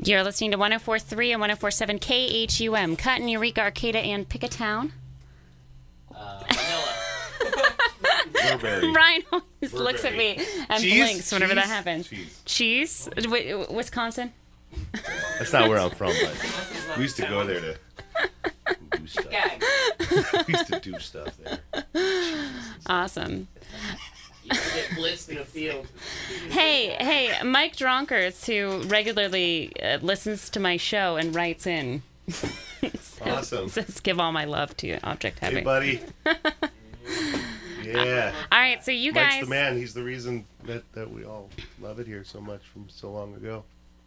You're listening to 104.3 and 104.7 KHUM, Cotton, Eureka, Arcata, and Pickatown. Burberry. Ryan always looks at me and blinks whenever that happens. Cheese. Wisconsin? That's not where I'm from, but we used to go there to do stuff. We used to do stuff there. Awesome. You get blitzed in a field. Hey, Mike Dronkers, who regularly listens to my show and writes in. Awesome. Says, give all my love to Object Heavy. Hey, buddy. Yeah. All right, so you guys... Mike's the man. He's the reason that we all love it here so much from so long ago.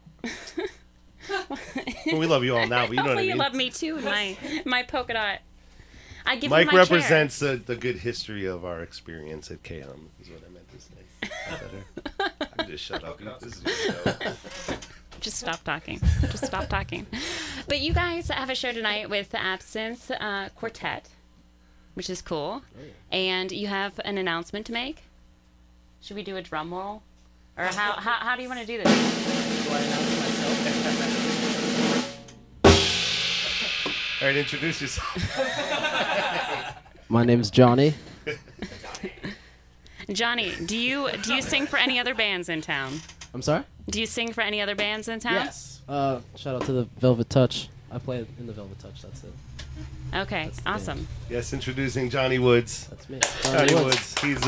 Well, we love you all now, but you know what I mean. You love me too, my polka dot. I give Mike you my represents the good history of our experience at KHUM, is what I meant to say. I can just shut up. This is your show. Just stop talking. Just stop talking. But you guys have a show tonight with the Absinthe Quartet, which is cool. And you have an announcement to make. Should we do a drum roll? Or how do you want to do this? Do I announce myself? All right, introduce yourself. My name's Johnny. Johnny, do you sing for any other bands in town? I'm sorry? Do you sing for any other bands in town? Yes. Shout out to the Velvet Touch. I play in the Velvet Touch, that's it. Okay, That's the awesome. band. Yes, introducing Johnny Woods. That's me. Johnny Woods. He's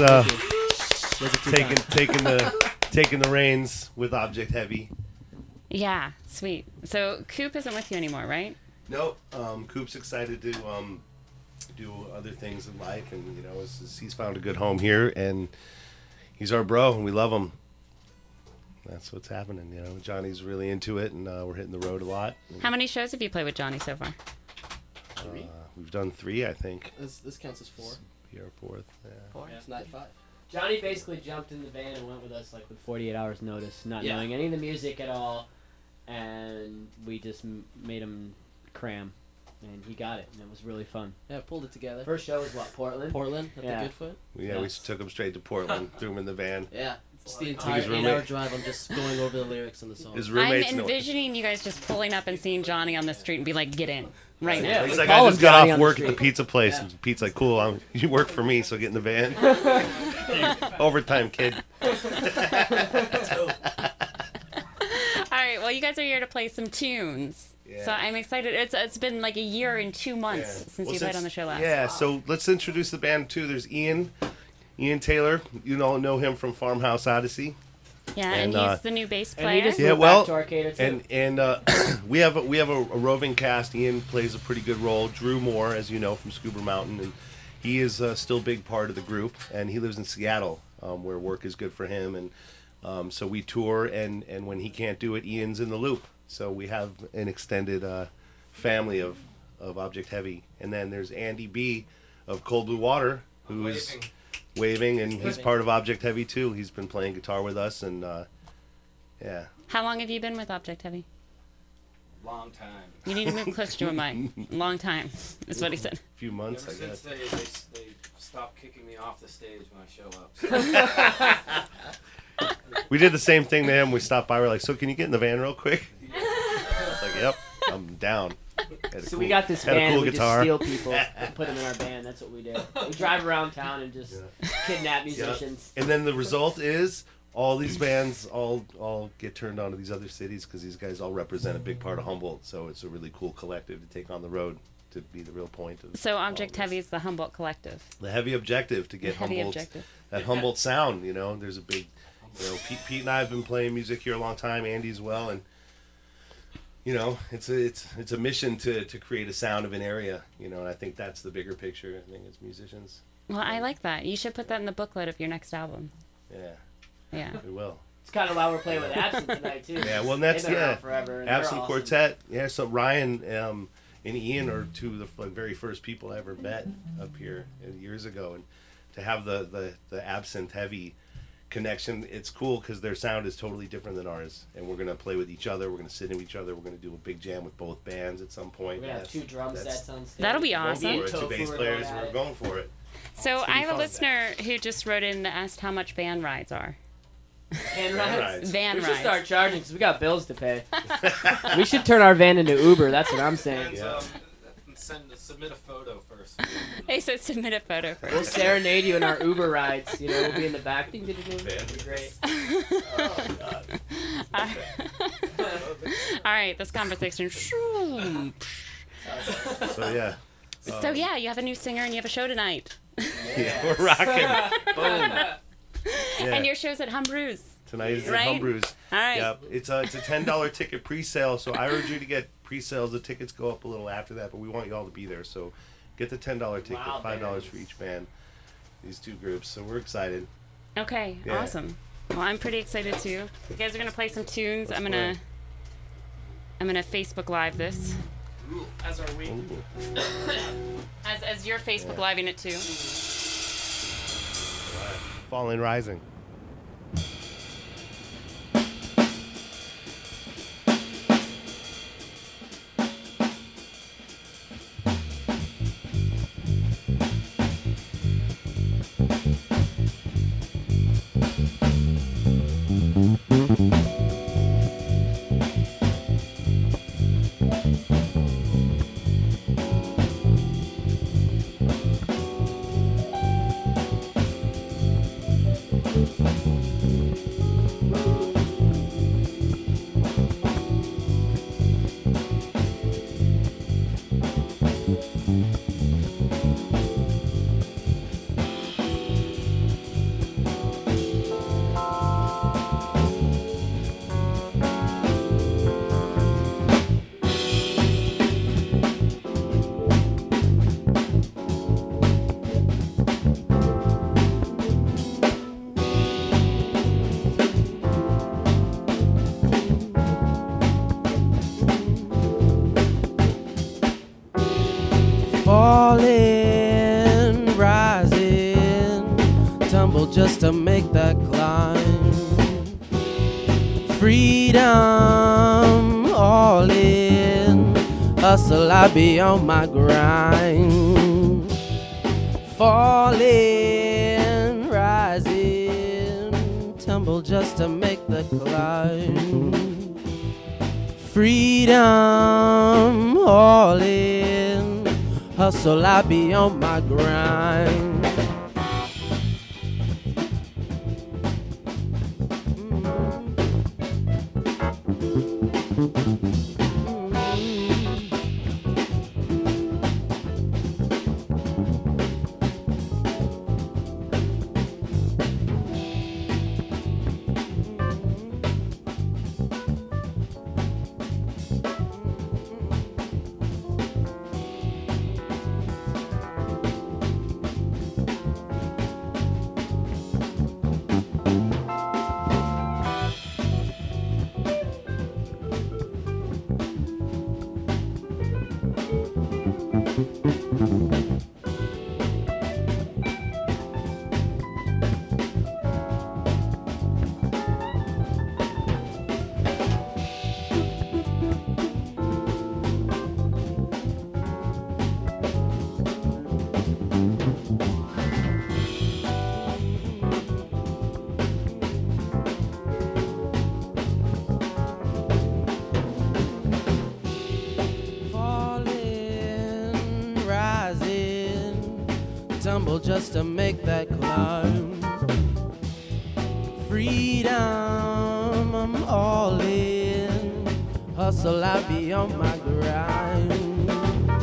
taking the reins with Object Heavy. Yeah, sweet. So Coop isn't with you anymore, right? Nope. Coop's excited to do other things in life, and he's found a good home here, and he's our bro, and we love him. That's what's happening. Johnny's really into it, and we're hitting the road a lot. How many shows have you played with Johnny so far? We've done 3, I think. This counts as 4. Here, 4th. Yeah. 4? It's not 5. Johnny basically jumped in the van and went with us with 48 hours notice, not knowing any of the music at all, and we just made him cram, and he got it, and it was really fun. Yeah, pulled it together. First show was what, Portland? Portland at Yeah. the Goodfoot. Yeah, we took him straight to Portland, threw him in the van. Yeah. It's the His entire roommate. 8-hour drive. I'm just going over the lyrics and the song. His I'm roommates know. envisioning you guys just pulling up and seeing Johnny on the street and be like, get in right now. Yeah. He's We like, call I him just got Johnny off on the work at the street. pizza place. Yeah. And Pete's like, cool, you work for me, so get in the van. Overtime, kid. All right, well, you guys are here to play some tunes. Yeah. So I'm excited. It's been like a year and 2 months since you played on the show last. Yeah, so let's introduce the band too. There's Ian Taylor. You all know him from Farmhouse Odyssey. Yeah, and And, he's the new bass And player. he just Yeah, moved well, back to Arcata too. And we have a roving cast. Ian plays a pretty good role. Drew Moore, as you know, from Scuba Mountain, and he is still a big part of the group. And he lives in Seattle, where work is good for him. And so we tour, and when he can't do it, Ian's in the loop. So we have an extended family of Object Heavy. And then there's Andy B of Cold Blue Water, who's waving, and he's part of Object Heavy too. He's been playing guitar with us, and yeah. How long have you been with Object Heavy? Long time. You need to move closer to a mic. Long time, is what he said. A few months, Ever I guess. since they stopped kicking me off the stage when I show up. We did the same thing to him. We stopped by. We're like, so can you get in the van real quick? Like, yep, I'm down. So we got this had a van, cool we guitar. just steal people and put them in our band. That's what we did. We drive around town and just kidnap musicians. And then the result is all these bands all get turned on to these other cities because these guys all represent a big part of Humboldt. So it's a really cool collective to take on the road to be the real point of So Object all this. Heavy is the Humboldt Collective. The heavy objective to get The heavy Humboldt, objective. that Humboldt sound. There's a big, Pete and I have been playing music here a long time. Andy as well, and it's a mission to create a sound of an area. And I think that's the bigger picture. I think as musicians. Well, I like that. You should put that in the booklet of your next album. Yeah, Yeah. we will. It's kind of why we're playing with Absinthe tonight too. Yeah, well, that's They've been around forever. And they're Absent awesome. Quartet. Yeah, so Ryan and Ian are two of the very first people I ever met up here years ago, and to have the Absinthe Heavy connection, it's cool because their sound is totally different than ours, and we're gonna play with each other. We're gonna sit in each other. We're gonna do a big jam with both bands at some point. We're gonna have 2 drum sets on stage. That'll be We'll awesome. in We're two Tofu, bass we're players. going at We're it. going for it. So It's I have a fun. listener who just wrote in and asked how much band rides are. Van rides. Van we should rides. start charging because we got bills to pay. We should turn our van into Uber. That's what I'm saying. And, submit a photo first. Hey, so submit a photo first. We'll serenade you in our Uber rides. You know, we'll be in the back. Ding, ding, ding, ding. It'll be great. Oh God. All right, this conversation. So yeah. So yeah, you have a new singer and you have a show tonight. Yeah, we're rocking. Boom. Yeah. And your show's at Humbrew's. Tonight is right? at Humbrew's. All right. Yep. It's a $10 ticket pre-sale, so I urge you to get pre-sales. The tickets go up a little after that, but we want you all to be there. So get the $10 ticket, Wow, $5 for each band. These two groups. So we're excited. Okay, Yeah. awesome. Well, I'm pretty excited too. You guys are gonna play some tunes. I'm gonna Facebook Live this. As are we. Ooh. As you're Facebook Living it too. Falling Rising. Falling, rising, tumble just to make that climb. Freedom, all in, hustle, I be on my grind. Falling, rising, tumble just to make the climb. Freedom, all in, hustle, I be on my grind. Falling, rising, tumble just to make that climb. Freedom, I'm all in, hustle, I be on my grind.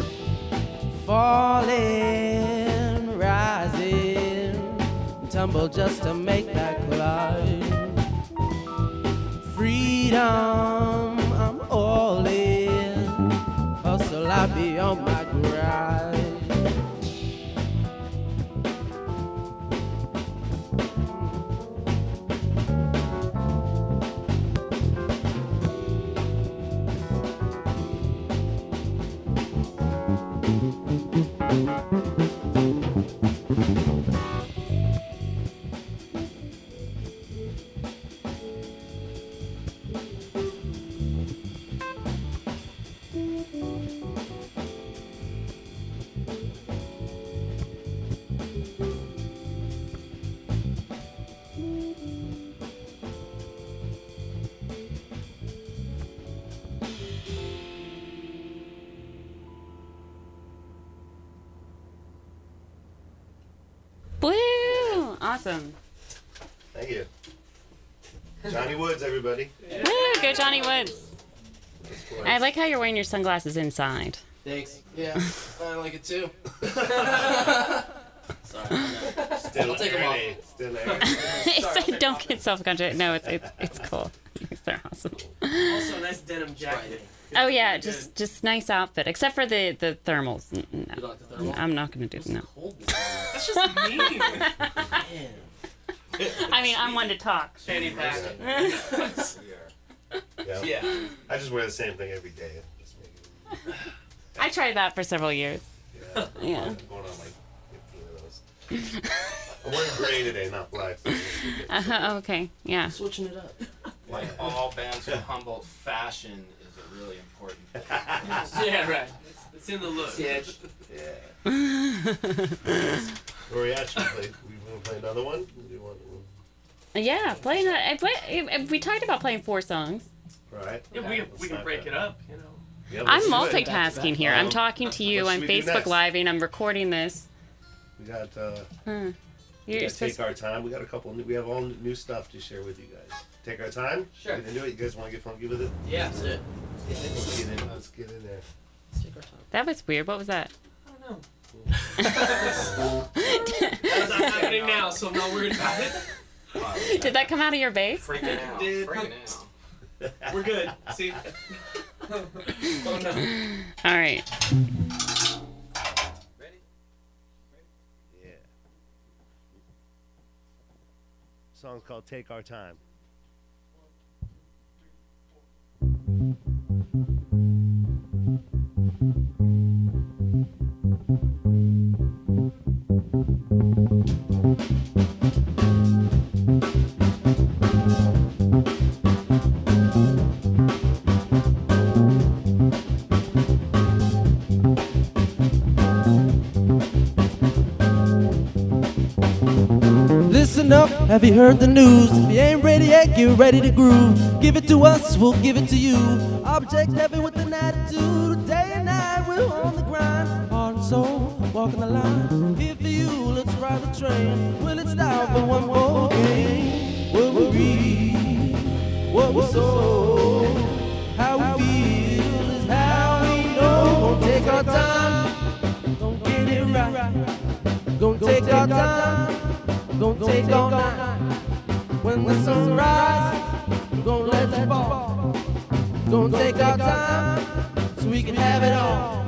Falling, rising, tumble just to make that climb. Freedom, I'm all in, hustle, I be on my grind. awesome. Thank you. Johnny Woods, everybody. Woo, go Johnny Woods. I like how you're wearing your sunglasses inside. Thanks. Yeah, I like it too. Sorry. Still I'll take 'em off. early. Still early. It's, don't get self-conscious. No, it's cool. They're awesome. Also, nice denim jacket. Oh yeah, just nice outfit, except for the thermals. You No, like the thermal? I'm not gonna do no. Cold. That's just mean. Man. I mean, I'm one to talk. Fanny pack. Yeah. Yeah. I just wear the same thing every day. Just make it- I tried that for several years. Yeah. Yeah. I'm going on like 15 of those. I'm wearing gray today, not black. So Okay, yeah. Switching it up. Like all bands from Humboldt, fashion is a really important thing. Yeah, right. It's in the look. Yeah. where we at? Should we play? We want to play another one? Do you want? Yeah, we talked about playing 4 songs. Right. Yeah, we can break it up, you know. Yeah, I'm let's do it. multitasking here. I'm talking to you. what I'm should we do Facebook next? Living. I'm recording this. We got. We You're gotta supposed take our time. We got a couple. We have all new stuff to share with you guys. Take our time. Sure. Get into it. You guys want to get funky with it? Yeah. That's it. Let's get in. Let's get in there. Let's take our time. That was weird. What was that? I don't know. That's not happening now, so I'm not worried about it. Did that come out of your bass? Freaking out. Did- Freaking out. We're good. See? Oh no. All right. Ready? Yeah. Song's called "Take Our Time." Listen up, have you heard the news? If you ain't ready yet, get ready to groove. Give it to us, we'll give it to you. Object heavy with an attitude. Day and night, we're on the grind. Heart and soul, walking the line. Here for you, let's ride the train. Will it stop for one more game? What we read, what we sow, how we feel is how we know. Gonna take our time, gonna get it right. Gonna take our time. Gonna take all night. When the sun rises, gonna let it fall. Gonna take our time so we can have it all.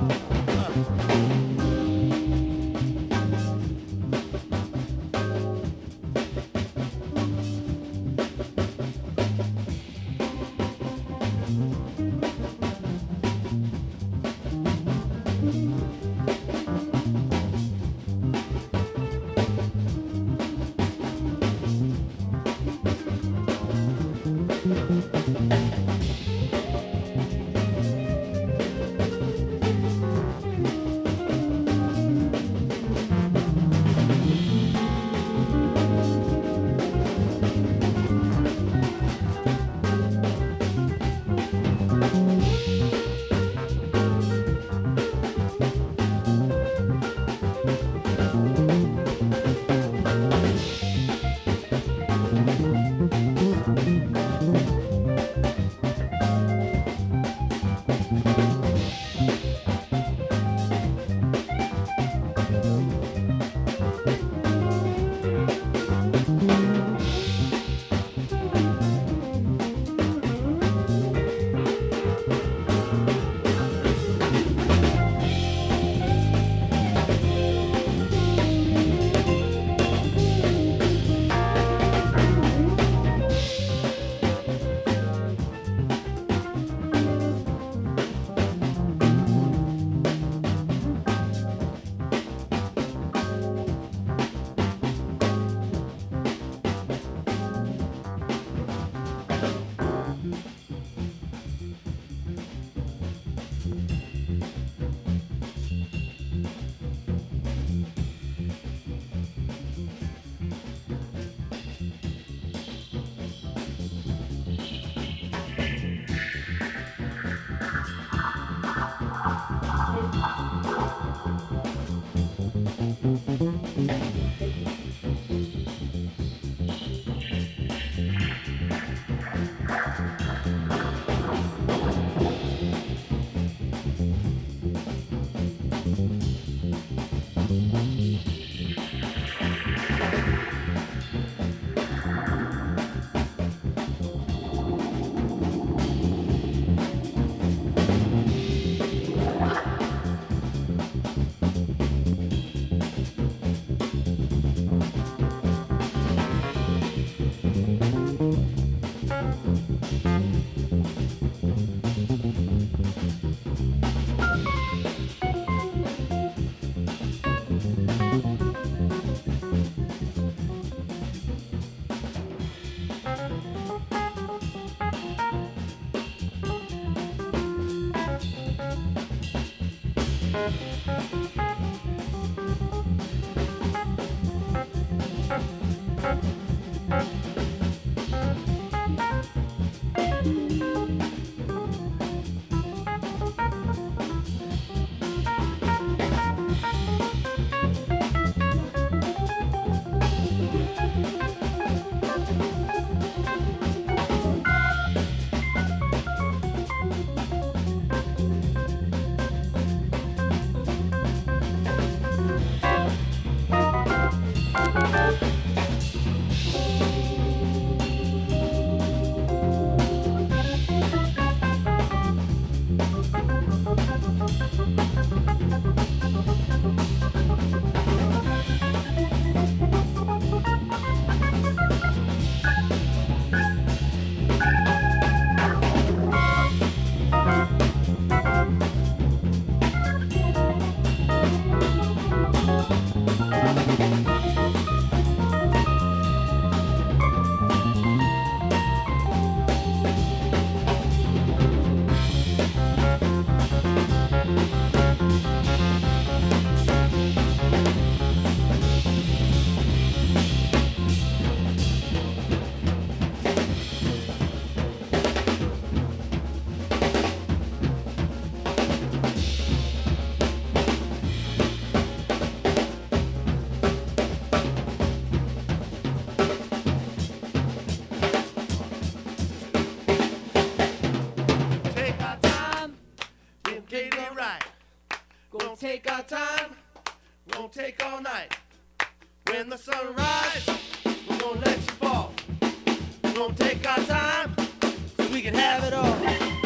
Take our time, then get it right. Gonna take our time, gonna take all night. When the sun rises, we're gonna let you fall. We're gonna take our time, So we can have it all.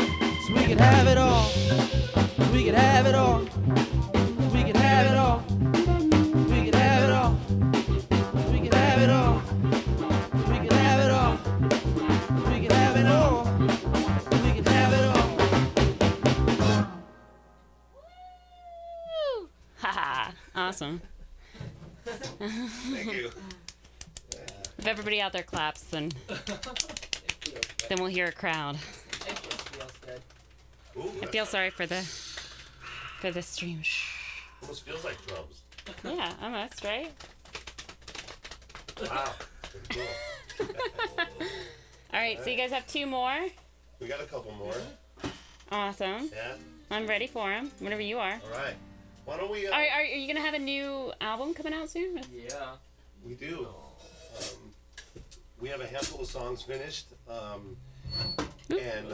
So we can have it all. So we can have it all. We can have it all. We can have it all. We can have it all. We can have it all. We can have it all. We can have it all. Woo! Haha. Awesome. thank you. If everybody out there claps, then we'll hear a crowd. Ooh, I feel sorry for the stream. Shh. almost feels like drums. Yeah, almost, right? Wow. Pretty cool. All right, so you guys have two more. We got a couple more. Awesome. Yeah. I'm ready for them. Whenever you are. All right. Why don't we? Are you gonna have a new album coming out soon? Yeah. We do. We have a handful of songs finished, and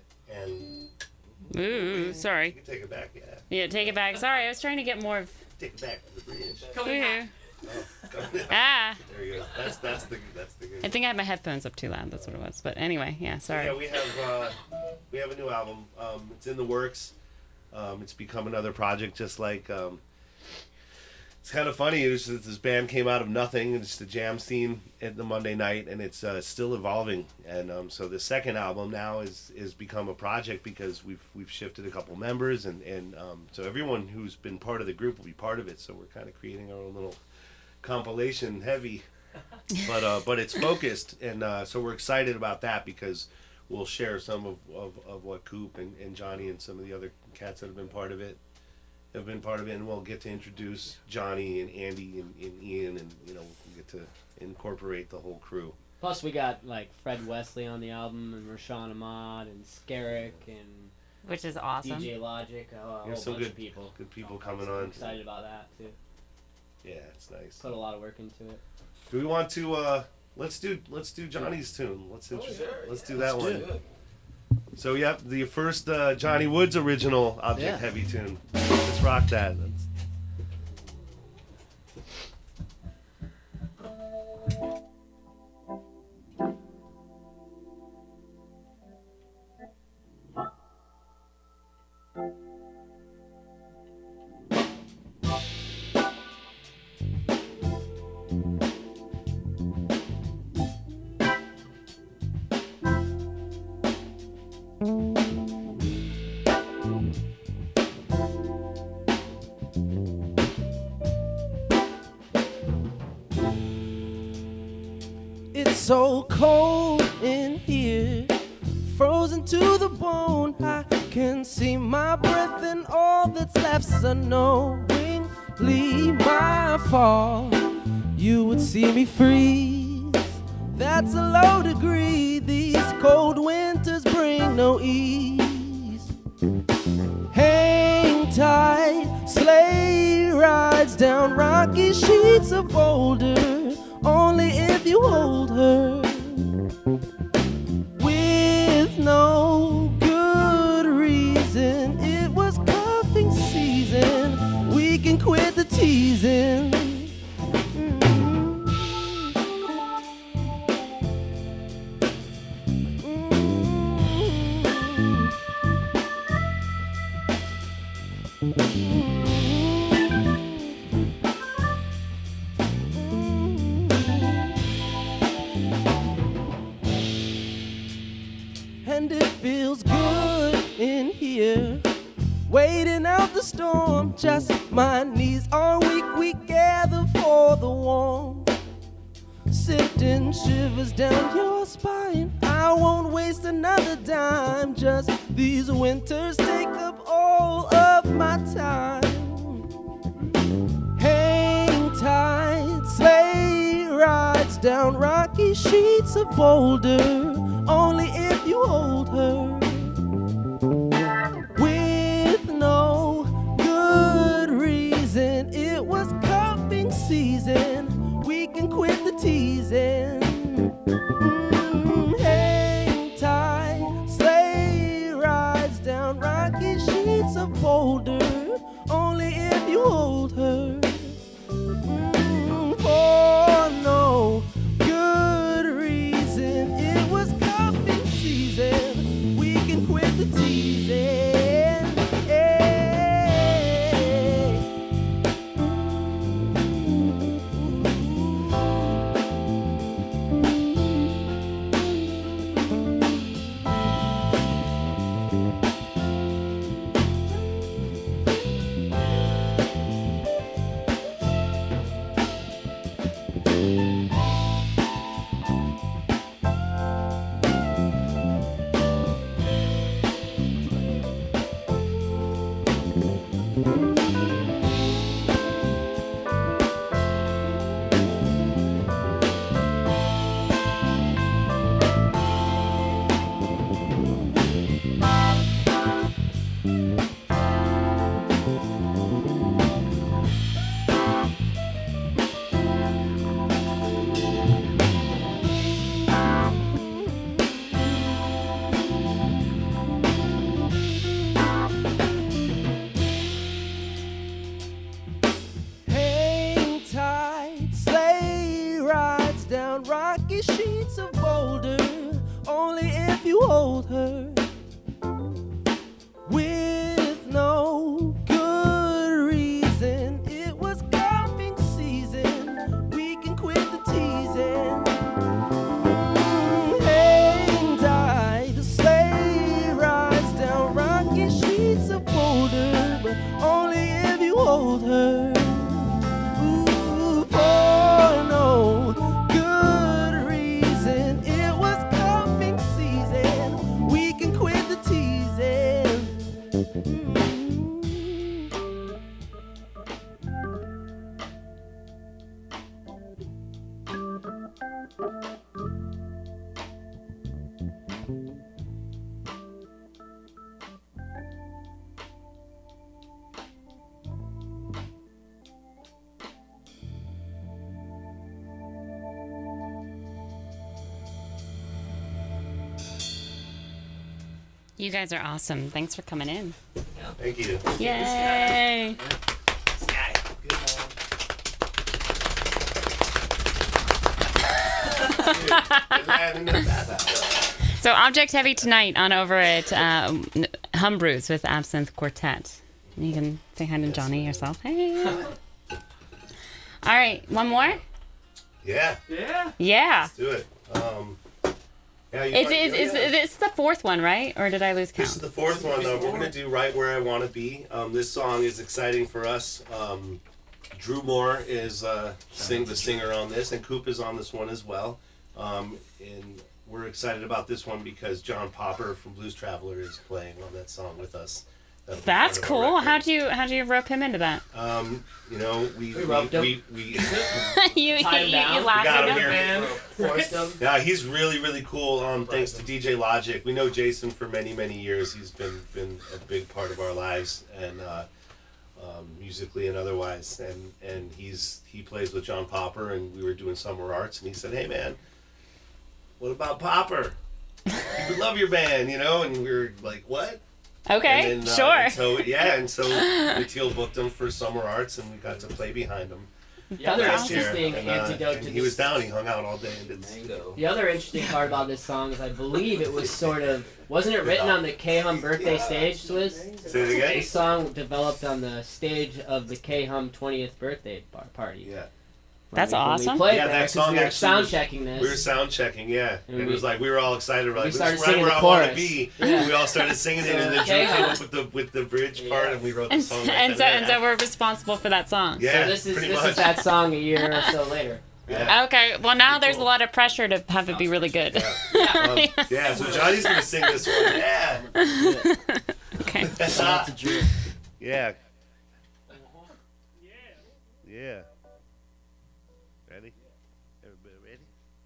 Ooh, sorry. you can take it back. Yeah. Yeah, take it back. Sorry, I was trying to get more of. Take it back to the bridge. Ooh. Oh, Ah, there you go. That's the good. I think I had my headphones up too loud. That's what it was. But anyway, yeah, sorry. Yeah, we have a new album. It's in the works. It's become another project, just like. It's kind of funny. It was just, this band came out of nothing. It's the jam scene at the Monday night, and it's still evolving. And so the second album now is become a project because we've shifted a couple members, and so everyone who's been part of the group will be part of it. So we're kind of creating our own little compilation, heavy, but it's focused, and so we're excited about that because we'll share some of what Coop and Johnny and some of the other cats that have been part of it. And we'll get to introduce Johnny and Andy and Ian, and we'll get to incorporate the whole crew. Plus, we got like Fred Wesley on the album, and Rashawn Ahmad, and Skerrick, and Which is awesome. DJ Logic. A whole There's some bunch good of people. Good people coming I'm on. excited about that too. Yeah, it's nice. Put a lot of work into it. Do we want to? Let's do Johnny's tune. Let's do that one. Good. So yep, the first Johnny Woods original Object Heavy tune. Let's rock that. so cold in here, frozen to the bone. I can see my breath and all that's left's unknowingly my fall. You would see me freeze. That's a low degree. These cold winters bring no ease. Hang tight, sleigh rides down rocky sheets of boulder. Only if you hold her. With no good reason, it was cuffing season. We can quit the teasing. And it feels good in here, waiting out the storm. Just my knees are weak, we gather for the warmth. Sifting shivers down your spine. I won't waste another dime. Just these winters take up all of my time. Hang tight, sleigh rides down rocky sheets of boulder. Only if you hold her. With no good reason, it was cuffing season. We can quit the teasing. Hang tight, sleigh rides down rocky sheets of boulder. Only if you hold her. For no good reason, it was cuffing season. We can quit the teasing. Hang tight, sleigh rides down rocky sheets of boulder. Only if you hold her. With no good reason, it was cuffing season. We can quit the teasing. Hang tight, the sleigh rides down rocky sheets of boulder, but only if you hold her. Ooh, for no good reason, it was cuffing season. We can quit the teasing. You guys are awesome. Thanks for coming in. Thank you. Yay! So Object Heavy tonight on over at Humbrew's with Absinthe Quartet. You can say hi to Johnny yourself. Hey. All right, one more? Yeah, Yeah. Yeah. let's do it. Yeah, It's the fourth one, right? Or did I lose count? This is the fourth one. We're going to do Right Where I Want to Be. This song is exciting for us. Drew Moore is the singer on this, and Coop is on this one as well. And we're excited about this one because John Popper from Blues Traveler is playing on that song with us. That'll be That's part of our cool. record. How'd you rope him into that? You know, we roped him. you Tied him down. lassoed got him him. here. Man. Forced them. Yeah, he's really, really cool. Thanks to DJ Logic. We know Jason for many, many years. He's been a big part of our lives, and musically and otherwise. And he plays with John Popper, and we were doing Summer Arts, and he said, "Hey, man, what about Popper? He would love your band, you know?" And we were like, "What?" Okay, And then, sure. and so Mathiel booked him for Summer Arts, and we got to play behind him. The other That's interesting And, antidote and to he this, was down. He hung out all day and did. Mango. the other interesting part about this song is I believe it was sort of, wasn't it written on the K-Hum birthday stage, Swizz? Say it again. This song developed on the stage of the K-Hum 20th birthday party. Yeah. That's When awesome. We played Yeah, there that 'cause song we were actually sound was- checking this. We were sound checking, yeah. And And it we- was like we were all excited. We're like, we this started is right singing where the I want to chorus. be. Yeah. We all started singing it, and then Drew Okay. came up with the bridge part, Yeah. and we wrote the And, song. right and so then and so we're responsible for that song. Yeah, So this is pretty much. that song a year or so later. Yeah. Okay. Well, now there's a lot of pressure to have it be really good. Yeah. Yeah. So Johnny's gonna sing this one. Yeah. Okay. Lots of drill. Yeah. Yeah. Ready? Everybody ready?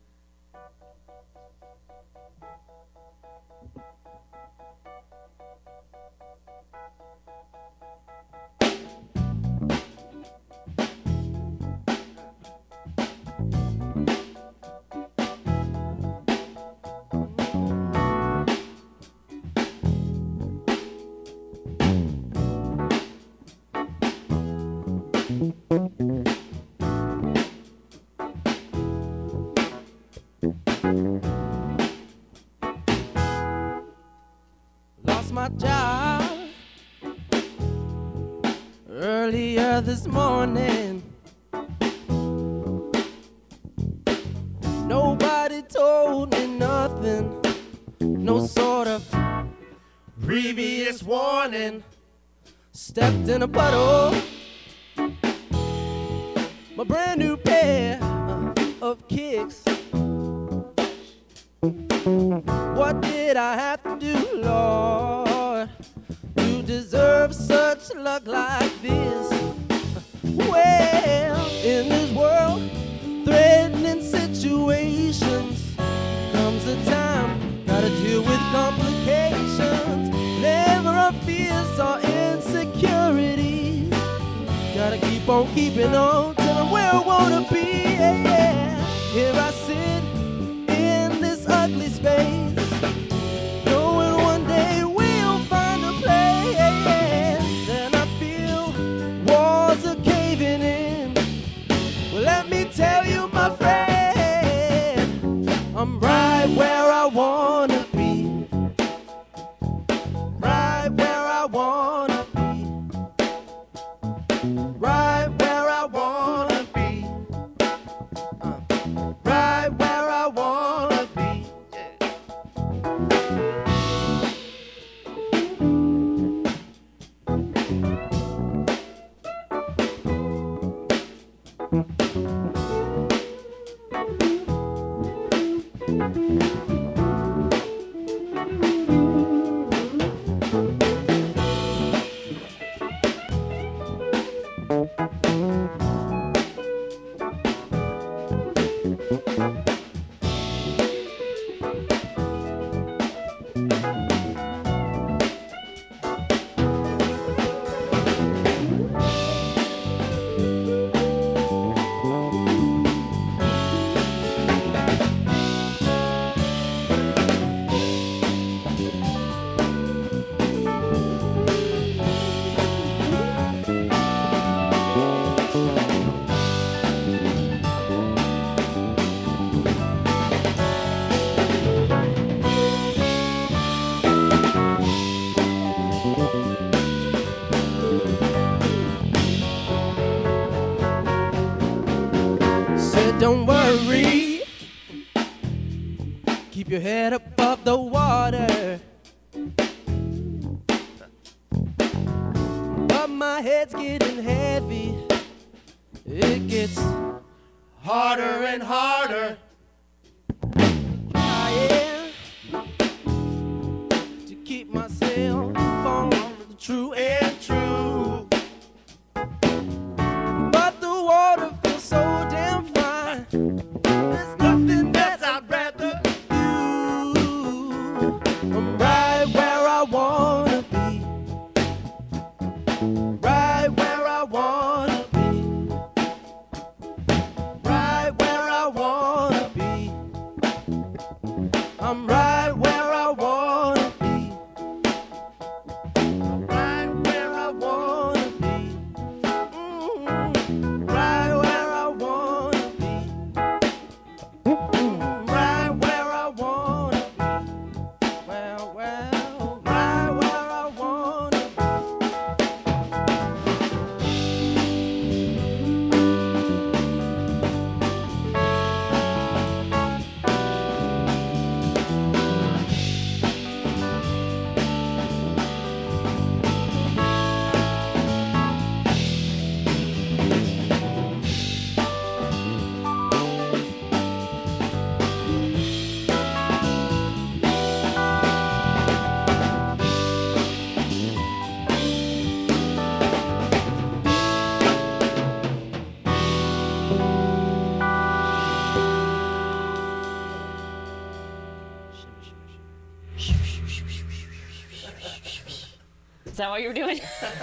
Lost my job earlier this morning. Nobody told me nothing, no sort of previous warning. Stepped in a puddle, my brand new pair of kicks. What did I have to do, Lord, to deserve such luck like this? Well, in this world, threatening situations, comes a time, gotta deal with complications. Never a fears or insecurities. Gotta keep on keeping on till I'm where I wanna be. Yeah, yeah. Here I sit in this ugly space, knowing one day we'll find a place. Then I feel walls are caving in. Well, let me tell you, my friend, I'm right where I wanna be. Right where I wanna be. Right where I wanna be. Right where I wanna be. Said don't worry, keep your head above the water. But my head's getting heavy, it gets harder and harder. what you were doing?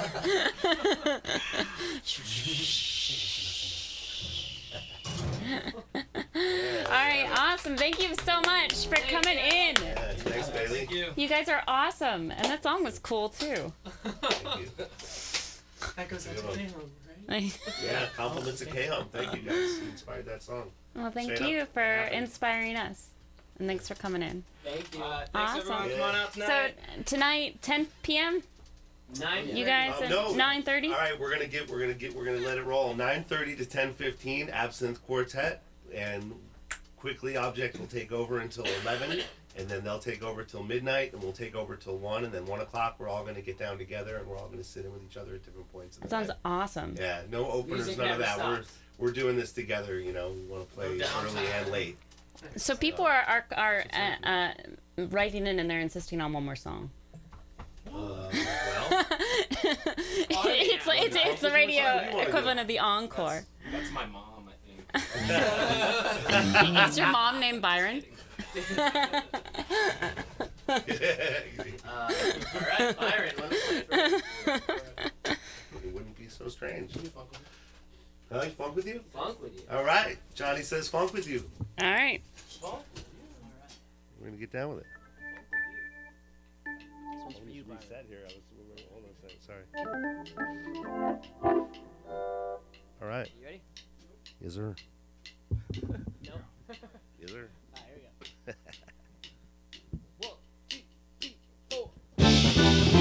All right, awesome. Thank you so much for coming in. Yeah, thanks, Bailey. Thank you. You guys are awesome, and that song was cool too. Thank you. That goes out to Good one. Caleb, right? Yeah, compliments of K-Hum. Thank you guys. You inspired that song. Well, thank Straight you up. for inspiring us, and thanks for coming in. Thank you. Thanks Awesome. everyone. Yeah. Come on out tonight. So tonight, 10 p.m. 9. You guys at No. 9:30. All right, we're gonna let it roll. 9:30 to 10:15, Absinthe Quartet, and quickly Object will take over until 11, and then they'll take over till midnight, and we'll take over till 1, and then 1 o'clock we're all gonna get down together, and we're all gonna sit in with each other at different points. In That the sounds night. awesome. Yeah, no openers, Music none of never that. stops. We're doing this together. You know, we want to play No downtime. early and late. So people are writing in and they're insisting on one more song. Well, It's the radio equivalent of the encore. That's my mom, I think. Is your mom named Byron? All right, Byron. Let us play it wouldn't be so strange. Huh? Funk with you? funk with you. All right, Johnny says funk with you. All right. We're gonna get down with it. This one's for you, Byron. Reset here. Hold on a second. Sorry. All right. You ready? Yes, sir. No. Yes, sir. Alright, here we go. 1, 2, 3, 4.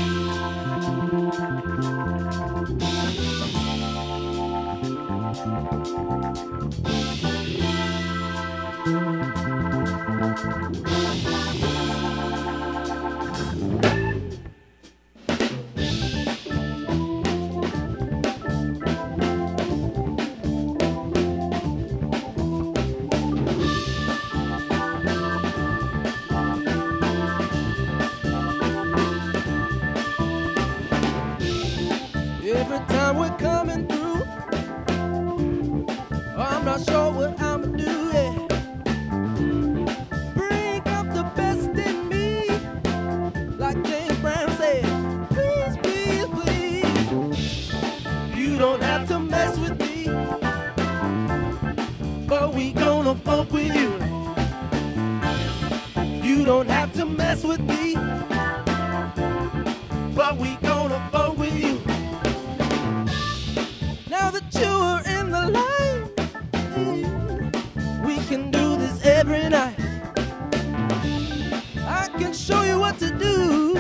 Every time we're coming through, I'm not sure what I'ma do. Yeah. Bring up the best in me, like James Brown said. Please, please, please. You don't have to mess with me, but we gonna funk with you. You don't have to mess with me, but we gonna funk with you. Now that you are in the light, we can do this every night. I can show you what to do.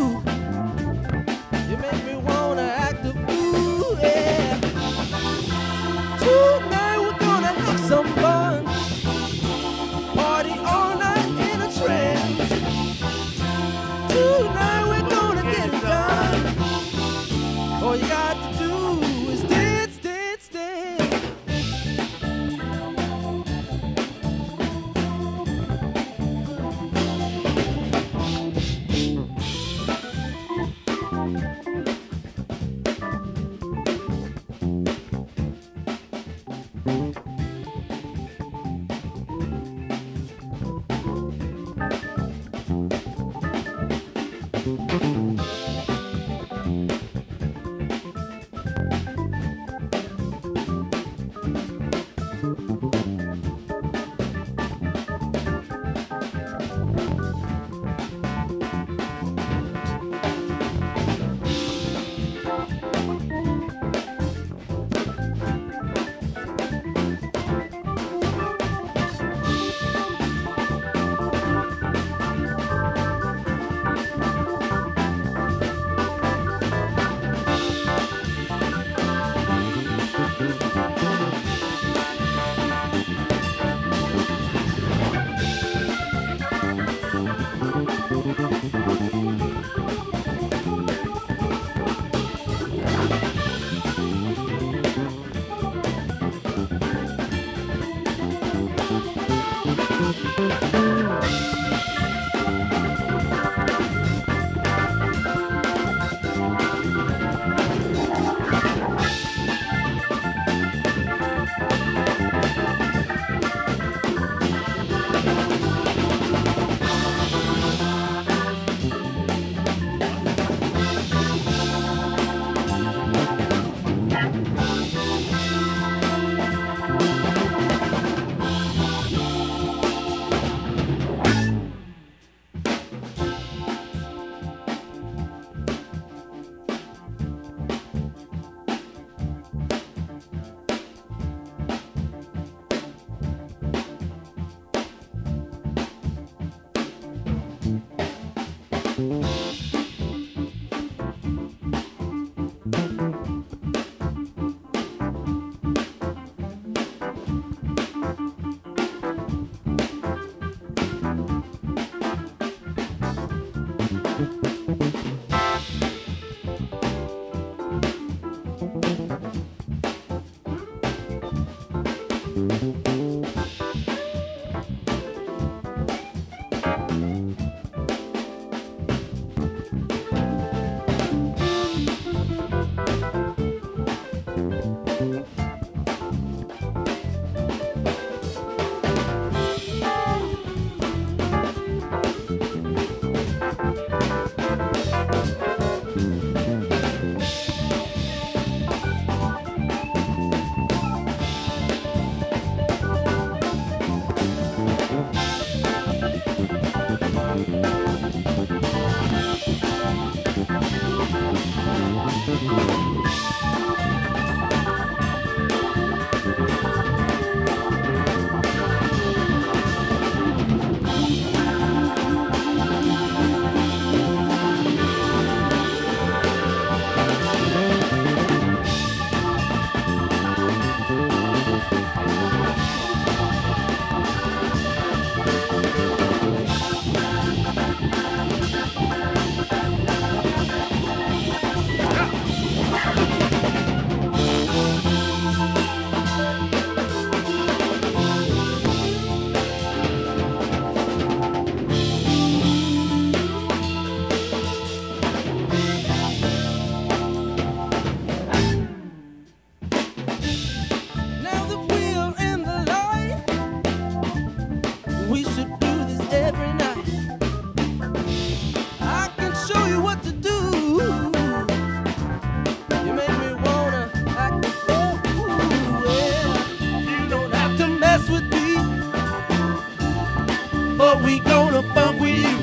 You make me wanna act a fool, yeah. Tonight we're gonna have some fun. Party all night in a trance. Tonight we're gonna get it done. All you got to do is dance, dance, dance. Now that we're in the light, we should do this every night. I can show you what to do. You make me wanna act a fool. Yeah. You don't have to mess with me, but we gonna bump with you.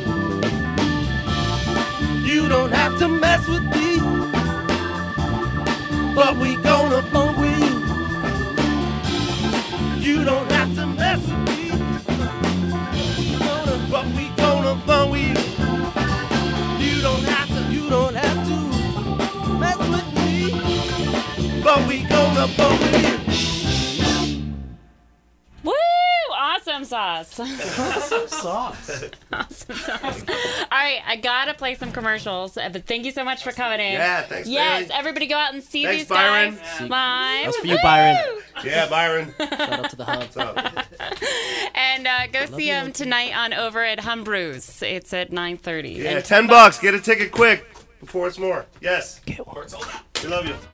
You don't have to mess with me, but we gonna bump with you. You don't have to mess with me, but we gonna bump with you. You don't have to mess with me, but we gonna bump with you. Woo! Awesome sauce. Sauce. Awesome sauce. All right, I gotta play some commercials, but thank you so much for coming in. Yeah, thanks, Yes, Bailey. everybody go out and see Thanks, these Byron. guys live. That's for you, Byron. Woo! Yeah, Byron. Shout out to the hub. What's up? And go see them tonight on over at Humbrew's. It's at 9:30. Yeah, And $10. Get a ticket quick before it's more. Yes. Or it's sold out. We love you.